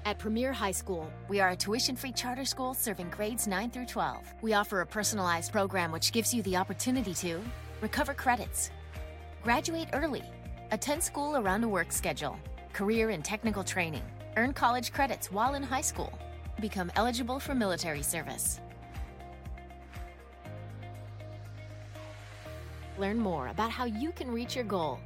At Premier High School, we are a tuition-free charter school serving grades 9 through 12. We offer a personalized program which gives you the opportunity to recover credits, graduate early, attend school around a work schedule, career and technical training, earn college credits while in high school, become eligible for military service. Learn more about how you can reach your goal.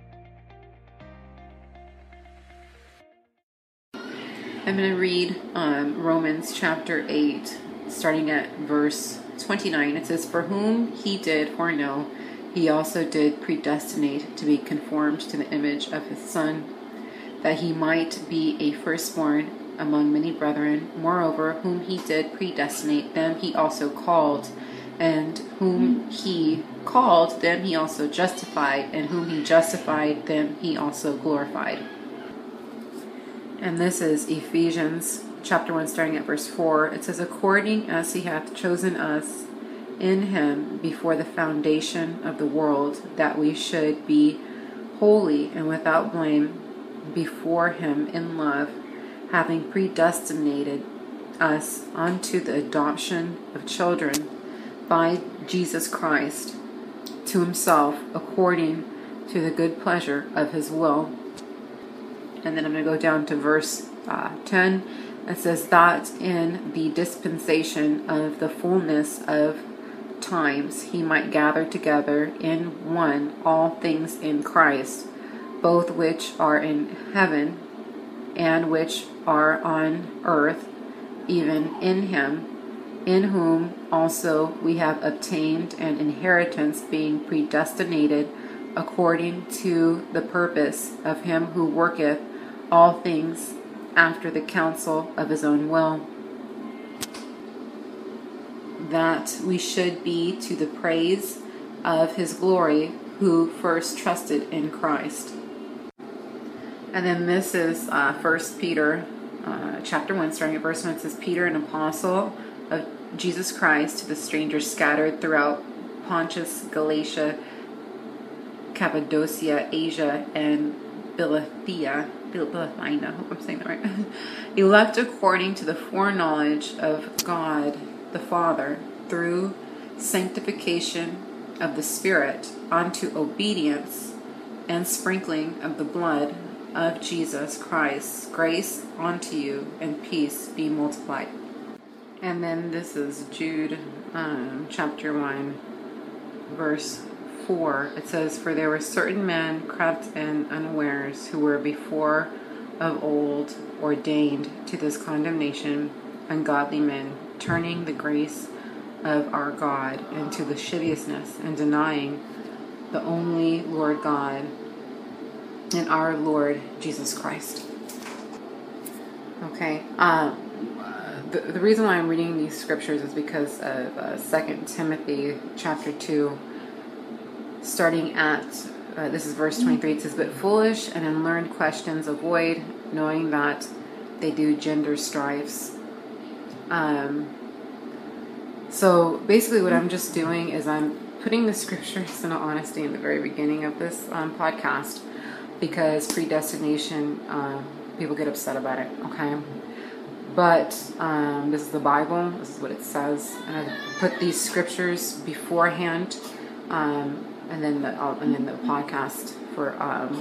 I'm going to read Romans chapter 8, starting at verse 29. It says, "For whom he did foreknow, he also did predestinate to be conformed to the image of his Son, that he might be a firstborn among many brethren. Moreover, whom he did predestinate, them he also called. And whom he called, them he also justified. And whom he justified, them he also glorified." And this is Ephesians chapter 1, starting at verse 4. It says, "According as he hath chosen us in him before the foundation of the world, that we should be holy and without blame before him in love, having predestinated us unto the adoption of children by Jesus Christ to himself, according to the good pleasure of his will." And then I'm going to go down to verse 10. It says, "That in the dispensation of the fullness of times he might gather together in one all things in Christ, both which are in heaven and which are on earth, even in him, in whom also we have obtained an inheritance, being predestinated according to the purpose of him who worketh all things after the counsel of his own will, that we should be to the praise of his glory, who first trusted in Christ." And then this is 1 Peter chapter 1, starting at verse 1. It says, "Peter, an apostle of Jesus Christ, to the strangers scattered throughout Pontus, Galatia, Cappadocia, Asia, and Bithynia, I hope I'm saying that right, elect according to the foreknowledge of God the Father, through sanctification of the Spirit, unto obedience and sprinkling of the blood of Jesus Christ. Grace unto you and peace be multiplied." And then this is Jude chapter 1, verse 4. It says, "For there were certain men crept in unawares, who were before of old ordained to this condemnation, ungodly men, turning the grace of our God into lasciviousness, and denying the only Lord God and our Lord Jesus Christ." Okay. The reason why I'm reading these scriptures is because of 2 Timothy chapter 2, starting at, this is verse 23. It says, "But foolish and unlearned questions avoid, knowing that they do gender strifes." So basically what I'm just doing is I'm putting the scriptures in all honesty in the very beginning of this podcast, because predestination, people get upset about it, okay? But this is the Bible. This is what it says. And I put these scriptures beforehand, and then the podcast for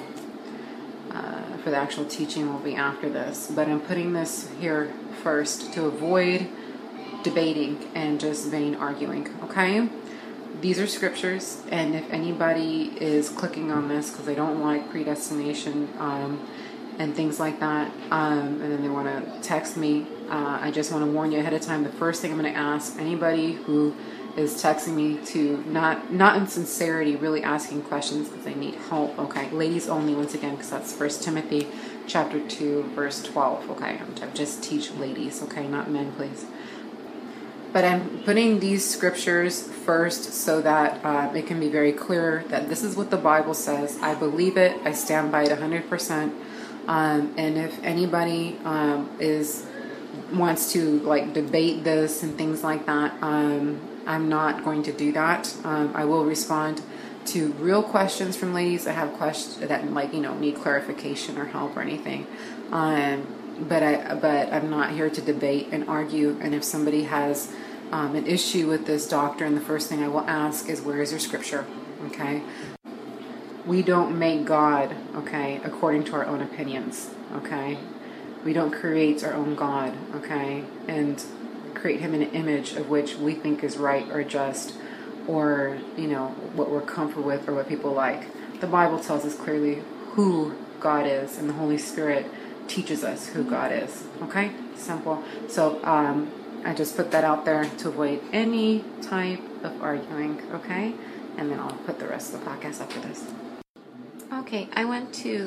the actual teaching will be after this. But I'm putting this here first to avoid debating and just vain arguing, okay? These are scriptures, and if anybody is clicking on this because they don't like predestination and things like that, and then they want to text me, I just want to warn you ahead of time. The first thing I'm going to ask anybody who is texting me to not in sincerity, really asking questions because they need help, okay? Ladies only, once again, because that's 1 Timothy chapter 2, verse 12, okay? I just teach ladies, okay? Not men, please. But I'm putting these scriptures first so that it can be very clear that this is what the Bible says. I believe it. I stand by it 100%. And if anybody wants to like debate this and things like that, I'm not going to do that. I will respond to real questions from ladies that have questions that need clarification or help or anything. but I'm not here to debate and argue. And if somebody has an issue with this doctrine, the first thing I will ask is, where is your scripture? Okay. We don't make God, okay, according to our own opinions, okay? We don't create our own God, okay, and create him in an image of which we think is right or just, or, what we're comfortable with or what people like. The Bible tells us clearly who God is, and the Holy Spirit teaches us who God is, okay? Simple. So I just put that out there to avoid any type of arguing, okay? And then I'll put the rest of the podcast after this. Okay, I want to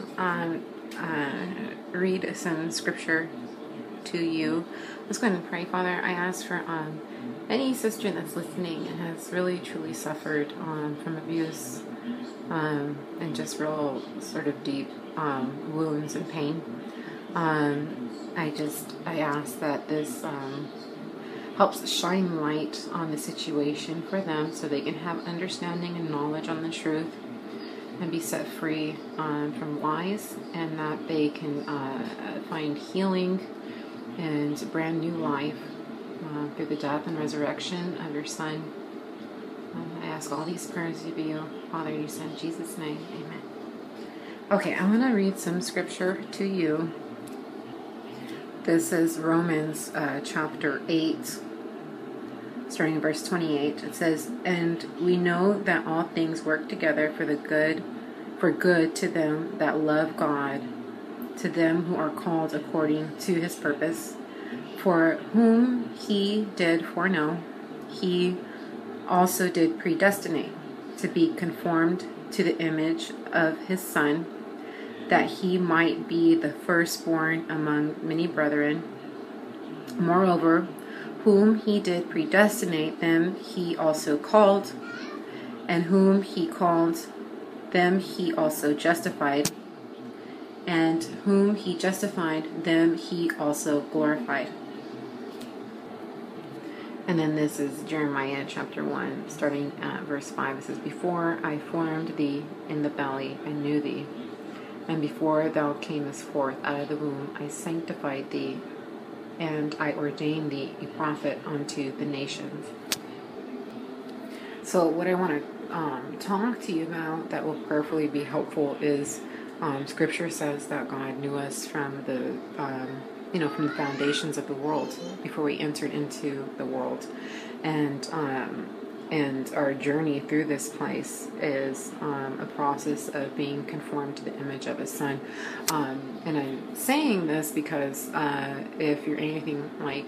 read some scripture to you. Let's go ahead and pray. Father, I ask for any sister that's listening and has really truly suffered from abuse and just real sort of deep wounds and pain. I ask that this helps shine light on the situation for them so they can have understanding and knowledge on the truth and be set free from lies, and that they can find healing and brand new life through the death and resurrection of your Son. I ask all these prayers of you, Father, in your Son, Jesus' name, amen. Okay, I want to read some scripture to you. This is Romans chapter 8, starting in verse 28. It says, "And we know that all things work together for good to them that love God, to them who are called according to his purpose. For whom he did foreknow, he also did predestinate to be conformed to the image of his Son, that he might be the firstborn among many brethren. Moreover, whom he did predestinate, them he also called, and whom he called, them he also justified, and whom he justified, them he also glorified." And then this is Jeremiah chapter 1, starting at verse 5. It says, "Before I formed thee in the belly, I knew thee. And before thou camest forth out of the womb, I sanctified thee, and I ordained thee a prophet unto the nations." So what I want to talk to you about that will prayerfully be helpful is Scripture says that God knew us from the from the foundations of the world before we entered into the world, and our journey through this place is a process of being conformed to the image of his Son. And I'm saying this because if you're anything like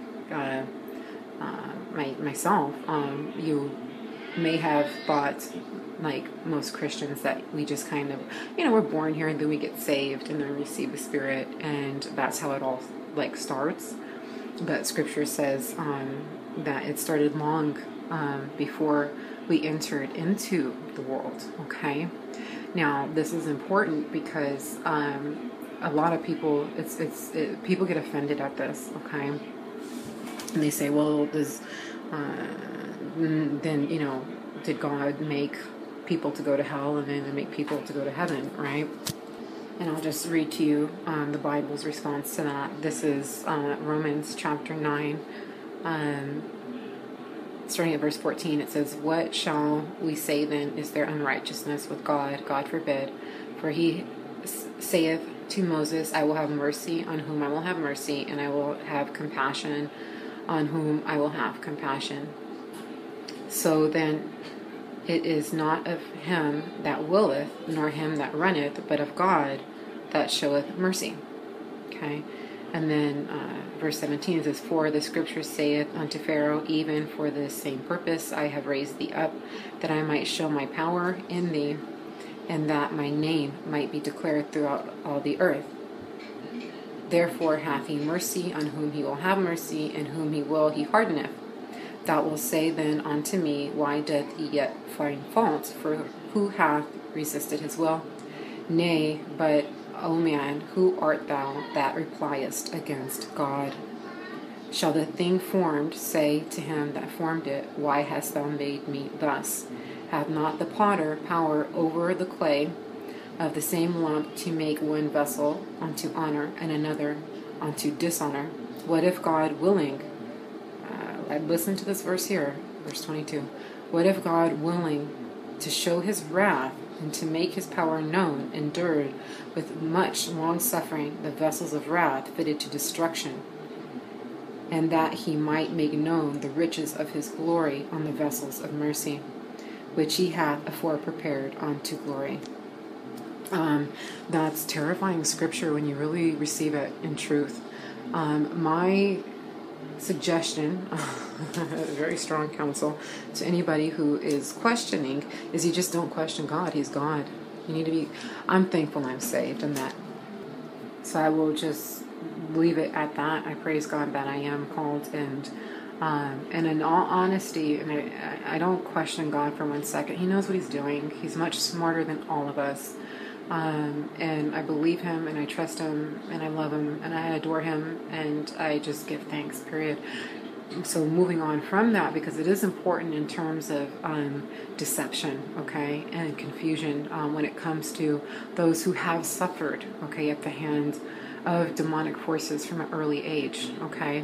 myself, you may have thought, like most Christians, that we just kind of, we're born here and then we get saved and then receive the Spirit, and that's how it all starts. But Scripture says that it started long before we entered into the world. Okay, now this is important because a lot of people, people get offended at this. Okay, and they say, well, then did God make people to go to hell and then make people to go to heaven, right? And I'll just read to you the Bible's response to that. This is Romans chapter 9, starting at verse 14. It says, "What shall we say then? Is there unrighteousness with God? God forbid. For he saith to Moses, I will have mercy on whom I will have mercy, and I will have compassion on whom I will have compassion. So then it is not of him that willeth, nor him that runneth, but of God that showeth mercy." Okay, and then verse 17 says, "For the scripture saith unto Pharaoh, even for this same purpose I have raised thee up, that I might show my power in thee, and that my name might be declared throughout all the earth. Therefore hath he mercy on whom he will have mercy, and whom he will he hardeneth. Thou wilt say then unto me, Why doth he yet find fault? For who hath resisted his will? Nay, but, O man, who art thou that repliest against God? Shall the thing formed say to him that formed it, Why hast thou made me thus? Hath not the potter power over the clay of the same lump to make one vessel unto honor and another unto dishonor? What if God willing, listen to this verse here, verse 22. What if God willing to show his wrath and to make his power known, endured with much long suffering the vessels of wrath fitted to destruction, and that he might make known the riches of his glory on the vessels of mercy, which he hath afore prepared unto glory. That's terrifying scripture when you really receive it in truth. My suggestion, very strong counsel to anybody who is questioning, is you just don't question God. He's God. You need to be, I'm thankful I'm saved and that. So I will just leave it at that. I praise God that I am called, and in all honesty, and I don't question God for 1 second. He knows what he's doing. He's much smarter than all of us. And I believe him, and I trust him, and I love him, and I adore him, and I just give thanks, period. So moving on from that, because it is important in terms of deception, okay, and confusion when it comes to those who have suffered, okay, at the hands of demonic forces from an early age, okay.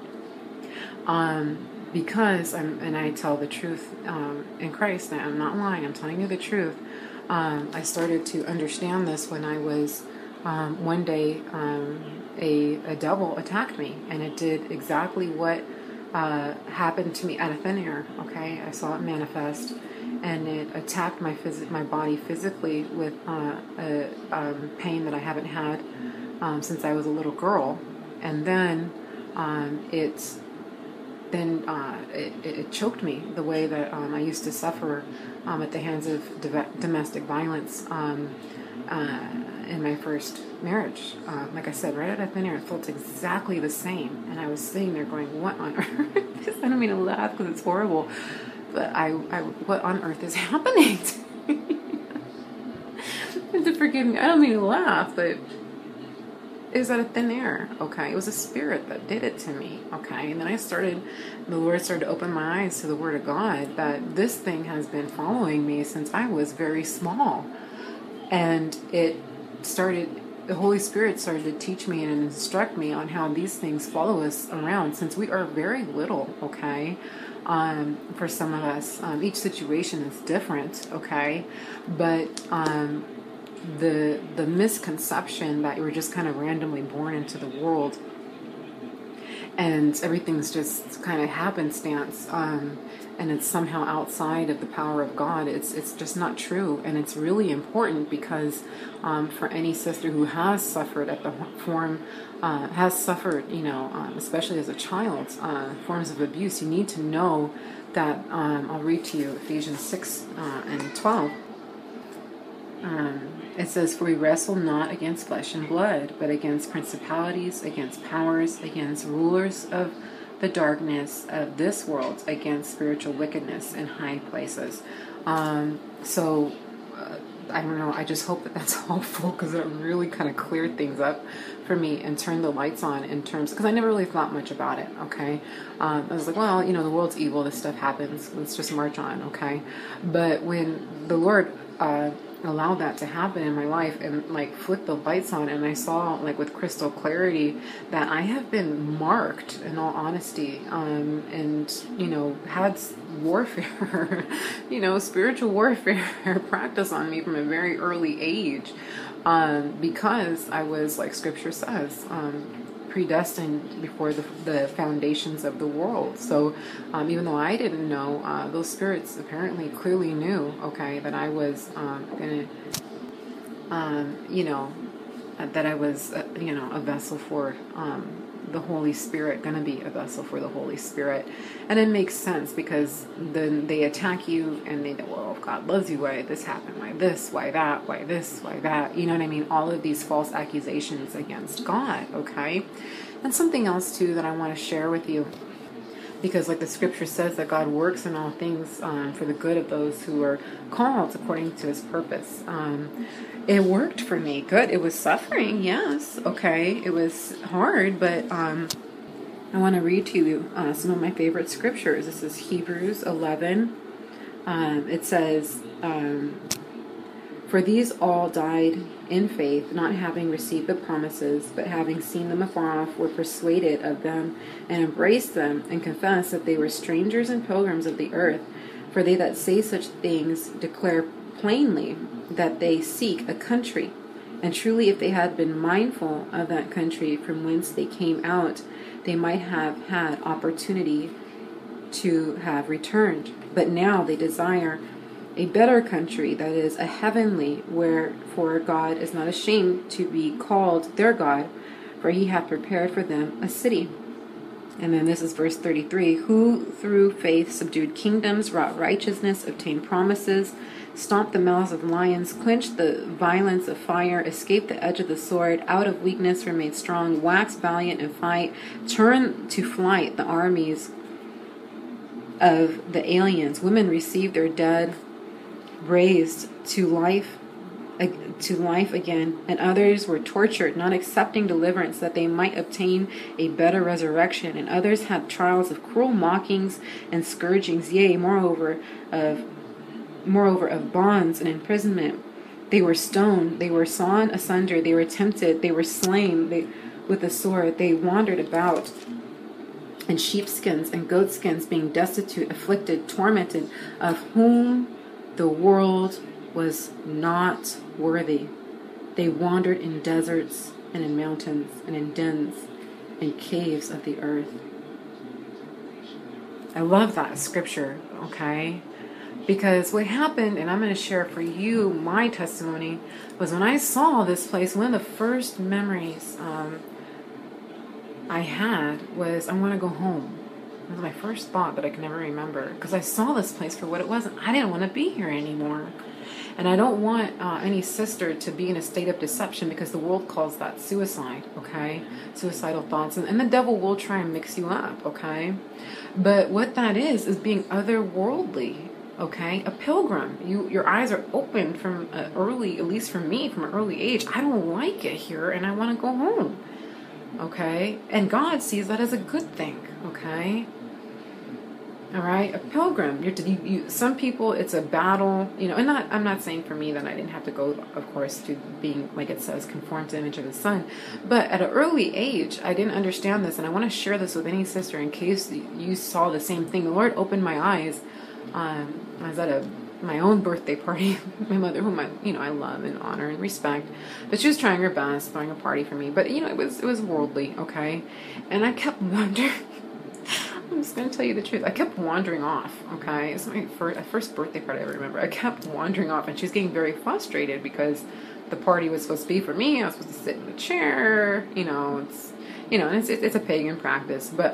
Because I tell the truth in Christ, I'm not lying, I'm telling you the truth. I started to understand this when I was, one day, a devil attacked me, and it did exactly what happened to me out of thin air, okay? I saw it manifest, and it attacked my body physically with pain that I haven't had since I was a little girl, and then it choked me the way that I used to suffer at the hands of domestic violence in my first marriage. Like I said, right out of thin air, it felt exactly the same. And I was sitting there going, what on earth? I don't mean to laugh because it's horrible, but what on earth is happening to me? You have to forgive me. I don't mean to laugh, but it was out of thin air, okay? It was a spirit that did it to me, okay? And then the Lord started to open my eyes to the Word of God, that this thing has been following me since I was very small. And the Holy Spirit started to teach me and instruct me on how these things follow us around since we are very little, okay? For some of us, each situation is different, okay? But the misconception that you were just kind of randomly born into the world and everything's just kind of happenstance, and it's somehow outside of the power of God, it's just not true. And it's really important because for any sister who has suffered at the form, especially as a child, forms of abuse, you need to know that, I'll read to you Ephesians 6 and 12. It says, for we wrestle not against flesh and blood, but against principalities, against powers, against rulers of the darkness of this world, against spiritual wickedness in high places. I don't know, I just hope that that's helpful, because it really kind of cleared things up for me and turned the lights on in terms, because I never really thought much about it, okay? I was like, well, the world's evil, this stuff happens, let's just march on, okay? But when the Lord allowed that to happen in my life and flipped the lights on, and I saw with crystal clarity that I have been marked, in all honesty, and had warfare, spiritual warfare practice on me from a very early age, because I was, like Scripture says, predestined before the foundations of the world. So even though I didn't know, those spirits apparently clearly knew, okay, that I was that I was a vessel for the Holy Spirit, going to be a vessel for the Holy Spirit. And it makes sense, because then they attack you and they go, well, if God loves you, why this happened, why this, why that, why this, why that, you know what I mean? All of these false accusations against God, okay? And something else too that I want to share with you, because the Scripture says that God works in all things for the good of those who are called according to his purpose. It worked for me. Good. It was suffering. Yes. Okay. It was hard, but I want to read to you some of my favorite scriptures. This is Hebrews 11. It says, for these all died in faith, not having received the promises, but having seen them afar off, were persuaded of them, and embraced them, and confessed that they were strangers and pilgrims of the earth. For they that say such things declare plainly that they seek a country. And truly, if they had been mindful of that country from whence they came out, they might have had opportunity to have returned. But now they desire a better country, that is, a heavenly, wherefore God is not ashamed to be called their God, for he hath prepared for them a city. And then this is verse 33, who through faith subdued kingdoms, wrought righteousness, obtained promises, stomped the mouths of lions, quenched the violence of fire, escaped the edge of the sword, out of weakness were made strong, waxed valiant in fight, turned to flight the armies of the aliens. Women received their dead, raised to life again, and others were tortured, not accepting deliverance, that they might obtain a better resurrection. And others had trials of cruel mockings and scourgings, yea, moreover of bonds and imprisonment. They were stoned, they were sawn asunder, they were tempted, they were slain with the sword. They wandered about in sheepskins and goatskins, being destitute, afflicted, tormented, of whom the world was not worthy. They wandered in deserts and in mountains and in dens and caves of the earth. I love that scripture, okay? Because what happened, and I'm going to share for you my testimony, was when I saw this place, one of the first memories I had was, I want to go home. It was my first thought that I can never remember, because I saw this place for what it was, and I didn't want to be here anymore. And I don't want any sister to be in a state of deception, because the world calls that suicide, okay? Suicidal thoughts. And the devil will try and mix you up, okay? But what that is being otherworldly, okay? A pilgrim. Your eyes are open from early, at least for me, from an early age. I don't like it here, and I want to go home, okay? And God sees that as a good thing, okay? All right, a pilgrim. Some people, it's a battle, and I'm not saying for me that I didn't have to go, of course, to being, like it says, conformed to the image of His Son. But at an early age, I didn't understand this, and I want to share this with any sister in case you saw the same thing. The Lord opened my eyes. I was at my own birthday party. My mother, whom I love and honor and respect, but she was trying her best, throwing a party for me. But it was worldly, okay, and I kept wondering. I'm just going to tell you the truth. I kept wandering off, okay? It's my first birthday party I ever remember. I kept wandering off, and she was getting very frustrated because the party was supposed to be for me. I was supposed to sit in the chair, it's a pagan practice. But,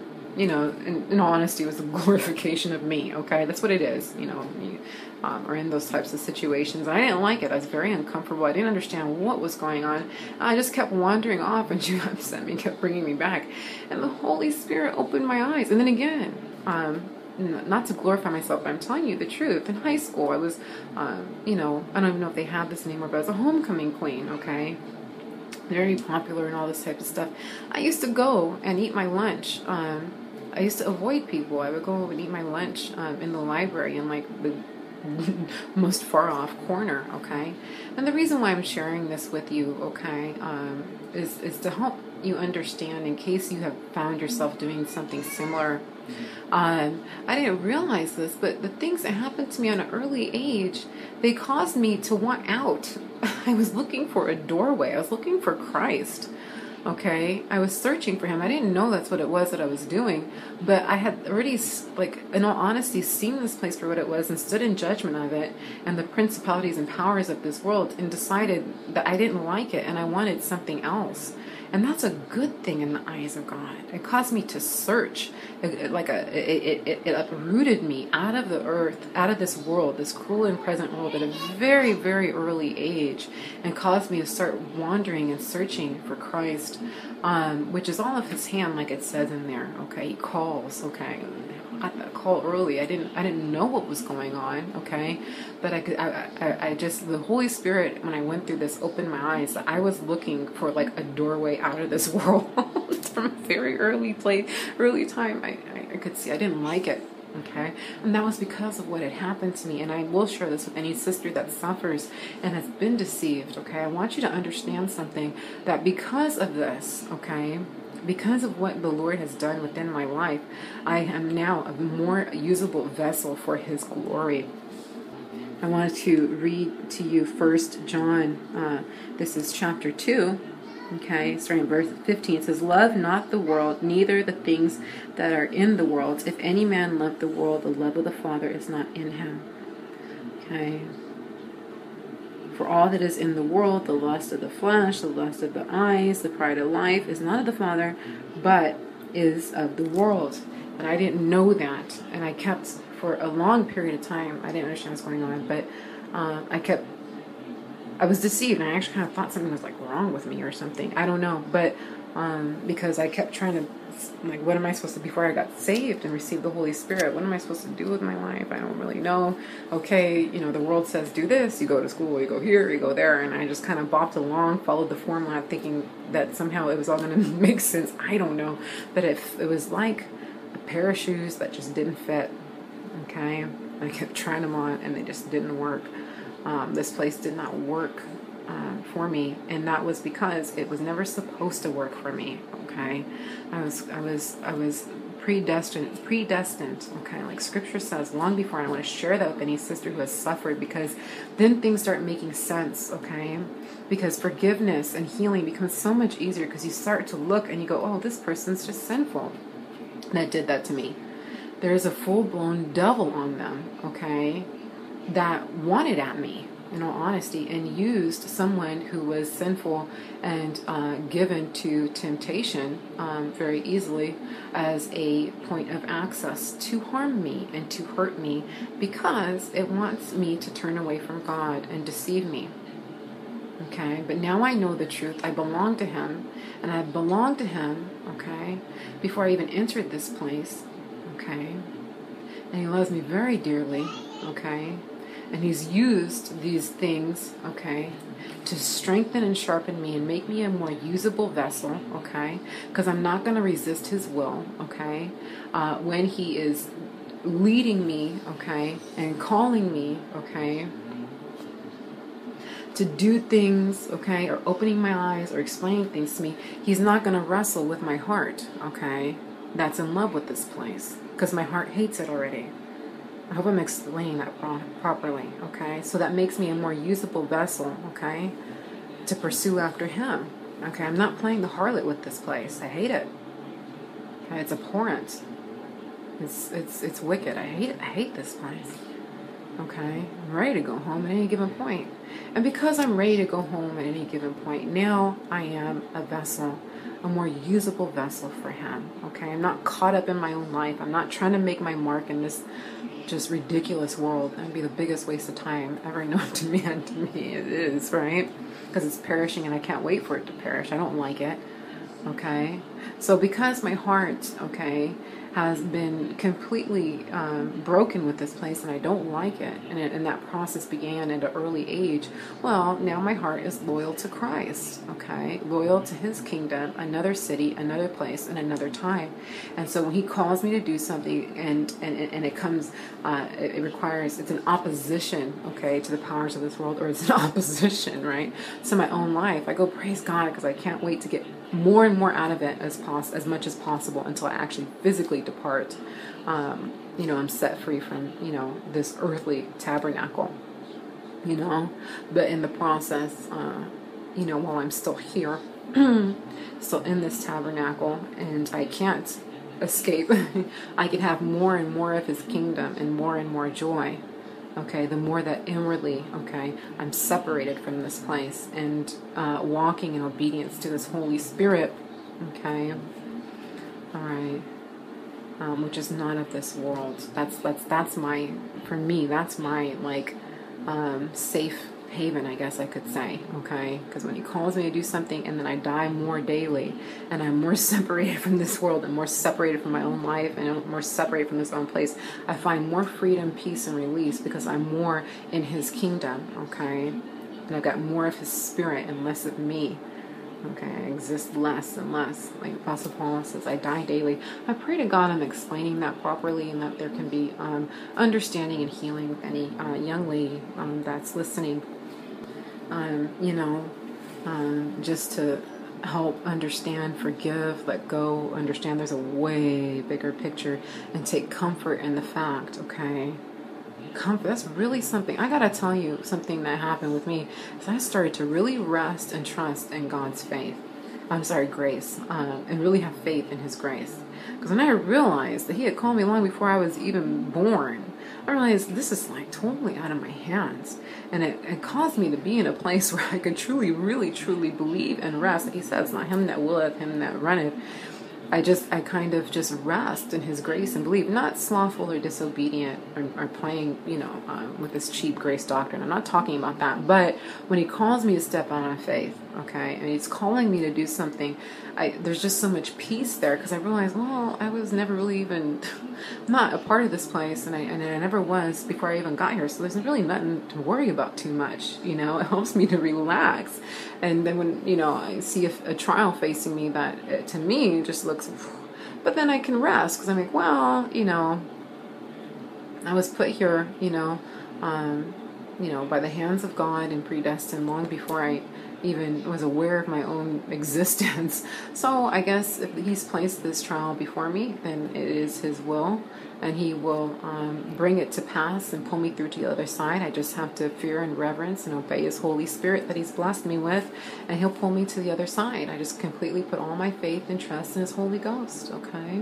in all honesty, it was a glorification of me, okay? That's what it is, or in those types of situations. I didn't like it. I was very uncomfortable. I didn't understand what was going on. I just kept wandering off, and she upset me, kept bringing me back. And the Holy Spirit opened my eyes. And then again, not to glorify myself, but I'm telling you the truth. In high school, I was, I don't even know if they have this anymore, but I was a homecoming queen, okay? Very popular and all this type of stuff. I used to go and eat my lunch. I used to avoid people. I would go and eat my lunch in the library in like the most far off corner, okay? And the reason why I'm sharing this with you, okay, is to help you understand in case you have found yourself doing something similar. I didn't realize this, but the things that happened to me at an early age, they caused me to want out. I was looking for a doorway. I was looking for Christ. Okay, I was searching for Him. I didn't know that's what it was that I was doing, but I had already, in all honesty, seen this place for what it was and stood in judgment of it and the principalities and powers of this world, and decided that I didn't like it and I wanted something else. And that's a good thing in the eyes of God. It caused me to search. It uprooted me out of the earth, out of this world, this cruel and present world at a very, very early age, and caused me to start wandering and searching for Christ, which is all of His hand, like it says in there. Okay, He calls. Okay, I got that call early. I didn't know what was going on. Okay, but I just, the Holy Spirit, when I went through this, opened my eyes. I was looking for like a doorway out of this world from a very early time. I could see I didn't like it. Okay, and that was because of what had happened to me. And I will share this with any sister that suffers and has been deceived. Okay, I want you to understand something, that because of this, okay, because of what the Lord has done within my life, I am now a more usable vessel for His glory. I wanted to read to you 1 John. This is chapter 2. Okay, starting in verse 15, it says, "Love not the world, neither the things that are in the world. If any man love the world, the love of the Father is not in him." Okay. "For all that is in the world, the lust of the flesh, the lust of the eyes, the pride of life, is not of the Father, but is of the world." And I didn't know that. And I kept, for a long period of time, I didn't understand what's going on, but I was deceived, and I actually kind of thought something was like wrong with me or something. I don't know, but because I kept trying to, like, what am I supposed to, before I got saved and received the Holy Spirit, what am I supposed to do with my life? I don't really know. Okay, the world says do this, you go to school, you go here, you go there, and I just kind of bopped along, followed the formula, thinking that somehow it was all going to make sense. I don't know, but it was like a pair of shoes that just didn't fit. Okay, I kept trying them on, and they just didn't work. This place did not work for me, and that was because it was never supposed to work for me. Okay, I was predestined. Okay, like Scripture says, long before. And I want to share that with any sister who has suffered, because then things start making sense. Okay, because forgiveness and healing becomes so much easier, because you start to look and you go, oh, this person's just sinful. That did that to me. There's a full-blown devil on them. Okay, that wanted at me, in all honesty, and used someone who was sinful and given to temptation very easily as a point of access to harm me and to hurt me, because it wants me to turn away from God and deceive me. Okay, but now I know the truth. I belong to Him, and I belonged to Him, okay, before I even entered this place, okay, and He loves me very dearly, okay. And He's used these things, okay, to strengthen and sharpen me and make me a more usable vessel, okay, because I'm not going to resist His will, okay, when He is leading me, okay, and calling me, okay, to do things, okay, or opening my eyes or explaining things to me. He's not going to wrestle with my heart, okay, that's in love with this place, because my heart hates it already. I hope I'm explaining that properly, okay? So that makes me a more usable vessel, okay, to pursue after Him, okay? I'm not playing the harlot with this place. I hate it. Okay? It's abhorrent. It's wicked. I hate it. I hate this place, okay? I'm ready to go home at any given point. And because I'm ready to go home at any given point, now I am a vessel, a more usable vessel for Him, okay? I'm not caught up in my own life. I'm not trying to make my mark in this just ridiculous world. That would be the biggest waste of time ever known to man. To me, it is, right? Because it's perishing, and I can't wait for it to perish. I don't like it, okay? So because my heart, okay, has been completely broken with this place, and I don't like it, and that process began at an early age, well, now my heart is loyal to Christ, okay, loyal to His kingdom, another city, another place, and another time. And so when He calls me to do something, and it comes, it requires, it's an opposition, okay, to the powers of this world, or it's an opposition, right, to my own life, I go, praise God, because I can't wait to get more and more out of it as much as possible until I actually physically depart. I'm set free from, this earthly tabernacle, but in the process, while I'm still here, still in this tabernacle, and I can't escape, I can have more and more of His kingdom and more joy. Okay, the more that inwardly, okay, I'm separated from this place and walking in obedience to this Holy Spirit, okay, all right, which is not of this world. That's my, for me, that's my, like, safe haven, I guess I could say, okay, because when He calls me to do something and then I die more daily, and I'm more separated from this world and more separated from my own life and I'm more separated from this own place, I find more freedom, peace, and release, because I'm more in His kingdom, okay, and I've got more of His Spirit and less of me, Okay, I exist less and less. Like Apostle Paul says, I die daily. I pray to God I'm explaining that properly, and that there can be understanding and healing with any young lady that's listening. Just to help understand, forgive, let go, understand there's a way bigger picture, and take comfort in the fact, okay? Comfort, that's really something. I gotta tell you something that happened with me is I started to really rest and trust in God's grace, and really have faith in His grace. Because when I realized that He had called me long before I was even born, I realized this is like totally out of my hands. And it caused me to be in a place where I could truly, really, truly believe and rest. He says, not him that willeth, him that runneth. I kind of just rest in His grace and believe, not slothful or disobedient or playing, with this cheap grace doctrine. I'm not talking about that. But when He calls me to step out on faith, okay, and He's calling me to do something, there's just so much peace there, because I realized, well, I was never really even not a part of this place, and I never was before I even got here. So there's really nothing to worry about too much. It helps me to relax. And then when I see a trial facing me that to me just looks, but then I can rest, because I'm like, well, I was put here, by the hands of God and predestined long before I even was aware of my own existence. So I guess if He's placed this trial before me, then it is His will, and He will bring it to pass and pull me through to the other side. I just have to fear and reverence and obey His Holy Spirit that He's blessed me with, and He'll pull me to the other side. I just completely put all my faith and trust in His Holy Ghost, okay?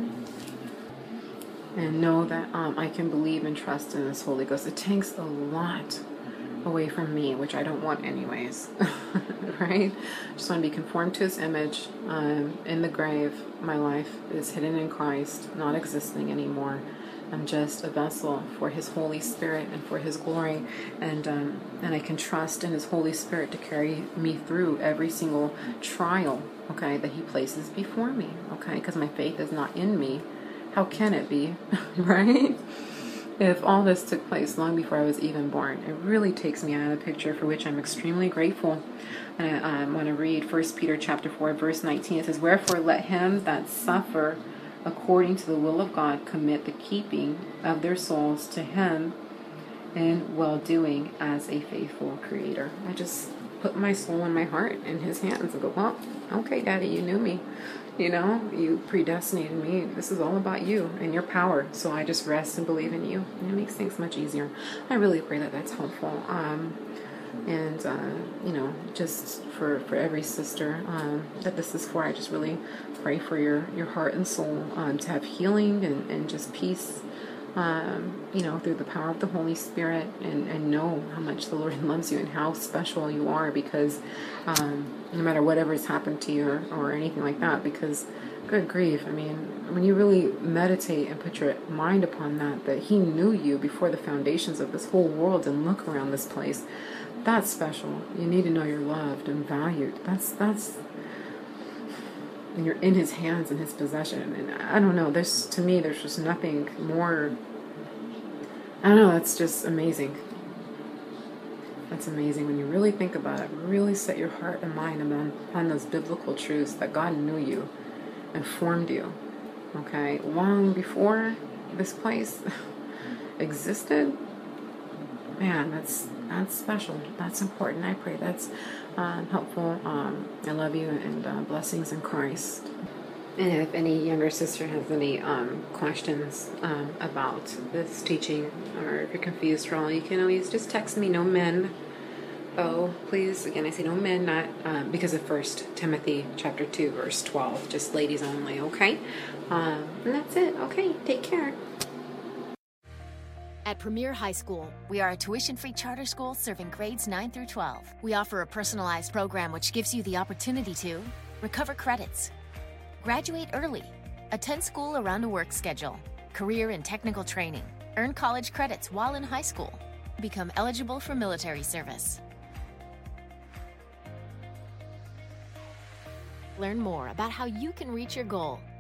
And know that I can believe and trust in His Holy Ghost. It takes a lot away from me, which I don't want anyways. Right? Just want to be conformed to His image. In the grave, my life is hidden in Christ, not existing anymore. I'm just a vessel for His Holy Spirit and for His glory, and I can trust in His Holy Spirit to carry me through every single trial, okay, that He places before me, okay, because my faith is not in me. How can it be, right? If all this took place long before I was even born, it really takes me out of the picture, for which I'm extremely grateful. And I want to read 1 Peter chapter 4, verse 19. It says, "Wherefore let him that suffer according to the will of God commit the keeping of their souls to Him in well-doing as a faithful Creator." I just put my soul and my heart in His hands and go, well, okay, Daddy, you knew me. You predestinated me. This is all about You and Your power. So I just rest and believe in You. And it makes things much easier. I really pray that that's helpful. Just for every sister that this is for, I just really pray for your heart and soul to have healing and just peace, through the power of the Holy Spirit, and know how much the Lord loves you and how special you are, because no matter whatever has happened to you or anything like that, because good grief, when you really meditate and put your mind upon that He knew you before the foundations of this whole world, and look around this place, that's special. You need to know you're loved and valued. That's and you're in His hands and His possession. And I don't know, there's just nothing more. I don't know, that's just amazing. That's amazing when you really think about it. Really set your heart and mind upon those biblical truths that God knew you and formed you, okay, long before this place existed. Man, that's special. That's important. I pray that's helpful. I love you, and blessings in Christ. And if any younger sister has any questions about this teaching, or if you're confused at all, you can always just text me. No men. Oh, please. Again, I say no men, not because of 1 Timothy chapter 2, verse 12. Just ladies only, okay? And that's it. Okay, take care. At Premier High School, we are a tuition-free charter school serving grades 9 through 12. We offer a personalized program which gives you the opportunity to recover credits, graduate early, attend school around a work schedule, career and technical training, earn college credits while in high school, become eligible for military service. Learn more about how you can reach your goal